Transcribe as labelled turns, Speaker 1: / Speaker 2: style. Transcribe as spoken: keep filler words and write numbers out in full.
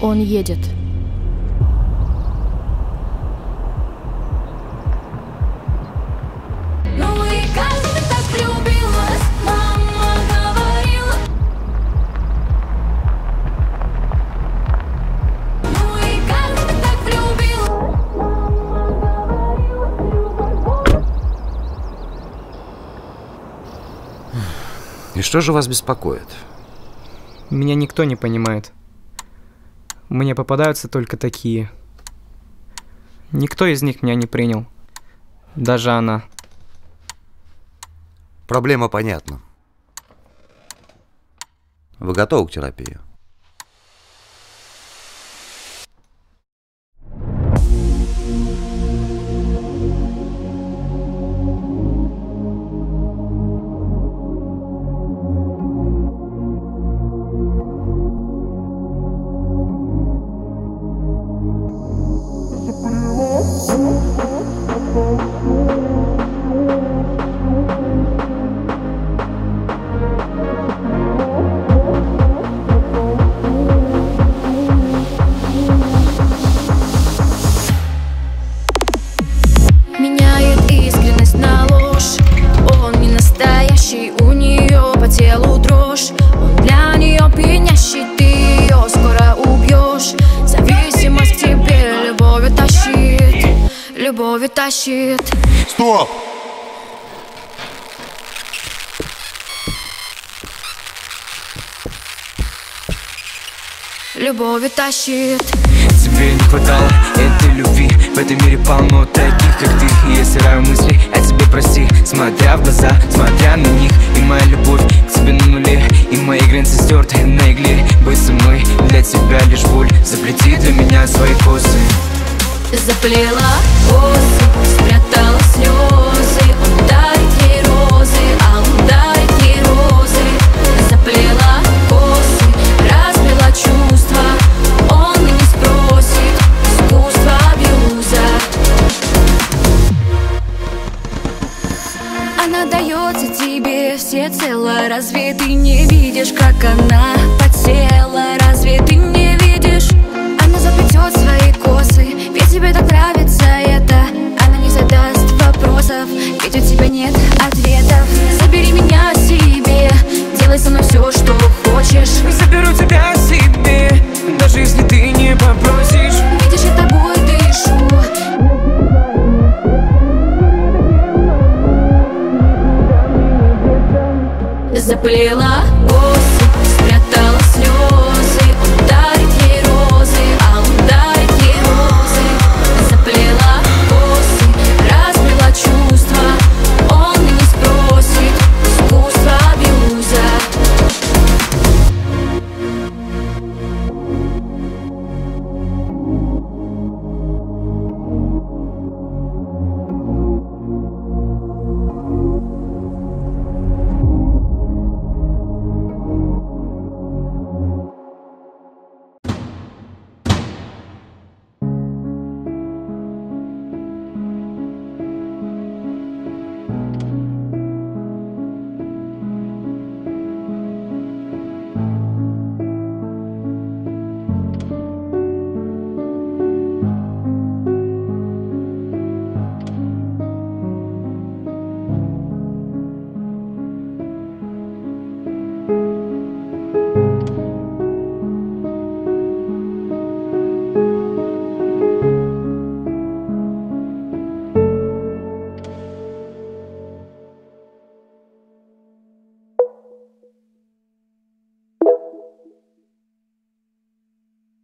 Speaker 1: Он едет.
Speaker 2: Ну и как ты так влюбилась, мама говорила. Ну и как ты так влюбилась, мама говорила.
Speaker 3: И что же вас беспокоит?
Speaker 4: Меня никто не понимает. Мне попадаются только такие. Никто из них меня не принял. Даже она.
Speaker 3: Проблема понятна. Вы готовы к терапии?
Speaker 2: Меняет искренность на ложь. Он не настоящий, у нее по телу дрожь. Он для нее пьянящий, ты ее скоро убьешь. Зависимость к тебе любовью тащит, любовью тащит.
Speaker 5: Стоп!
Speaker 2: Любовью тащит.
Speaker 6: Тебе не хватало этой любви. В этом мире полно таких, как ты. И я стираю мысли о тебе, прости. Смотря в глаза, смотря на них. И моя любовь к тебе на нуле. И мои границы стерты на игле. Будь со мной, для тебя лишь боль. Заплети для меня свои косы.
Speaker 2: Заплела косы, спрятала слезы. Он дарит ей розы, а он дарит ей розы. Заплела косы, разбила чувства. Он и не спросит, искусство абьюза. Она дается тебе всецело. Разве ты не видишь, как она подсела? Разве ты не видишь? Она заплетет свои косы, ведь тебе так нравится это. Она не задаст вопросов, ведь у тебя нет ответов. Забери меня себе, делай со мной все, что хочешь.
Speaker 6: Заберу тебя себе, даже если ты не попросишь.
Speaker 2: Видишь, я тобой дышу. Заплела